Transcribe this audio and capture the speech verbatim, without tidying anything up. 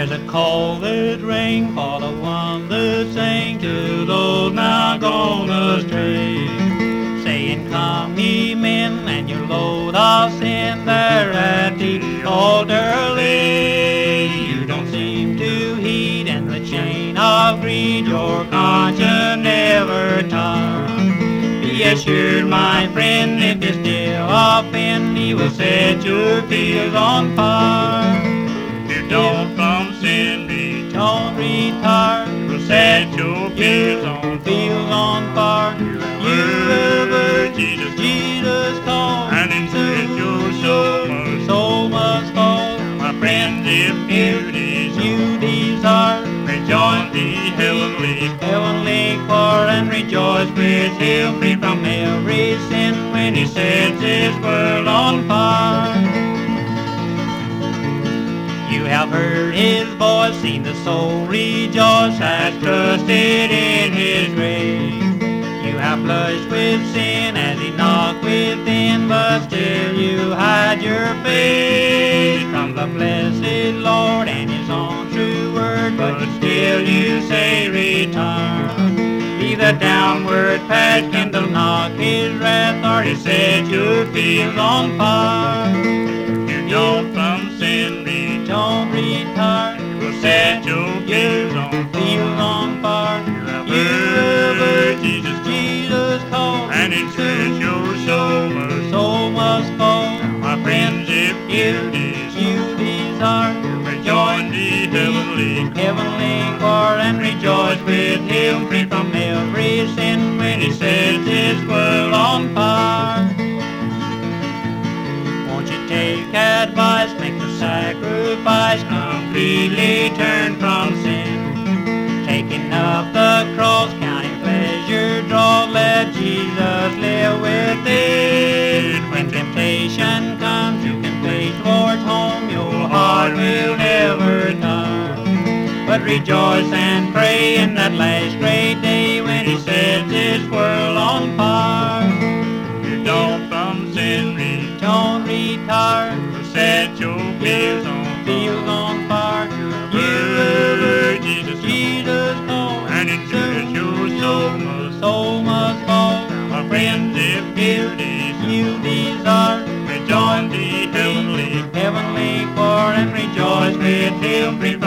There's a call that rang for the one that sang to those now gone astray, saying, "Come ye men, and your load of sin there at the altar lay." You don't seem to heed, and the chain of greed your conscience never tire. Be assured, my friend, if you still offend, he will set your fields on fire. You don't from sin be, Don't retire, he will set your fields on fields on fire. You have heard Jesus, Jesus call, and into it your soul must, soul must fall. my friends, if you desire, You desire rejoin the heavenly heavenly choir and rejoice with him, free from every sin when he sets his world on fire. You have heard his voice, seen the soul rejoice, has trusted in his grace. You have flushed with sin as he knocked within, but still you hide your face from the blessed Lord and his own true word, but still you say, "Return." Be the downward path, kindle not his wrath, or he set your fields on fire. You don't from sin be, Don't retire, he will set your fields on fields on fire. You have heard Jesus, Jesus call, and into it your soul must, soul must fall. my friends, if you desire, You desire rejoin the heavenly heavenly choir and rejoice with him, free from every sin when he sets his world on fire. Won't you take advice, make the sacrifice, completely turn from sin, taking up the cross, counting pleasure draw, let Jesus live within. When temptation comes, you can face towards home, your heart will never tire, but rejoice and pray in that last great day when he sets his world on fire. You don't from sin be, Don't retire, set your fields on fields on fire. You have heard Jesus, Jesus call, and into it your soul must, soul must fall. my friends, if you desire, You desire rejoin the heavenly heavenly choir and rejoice with him, free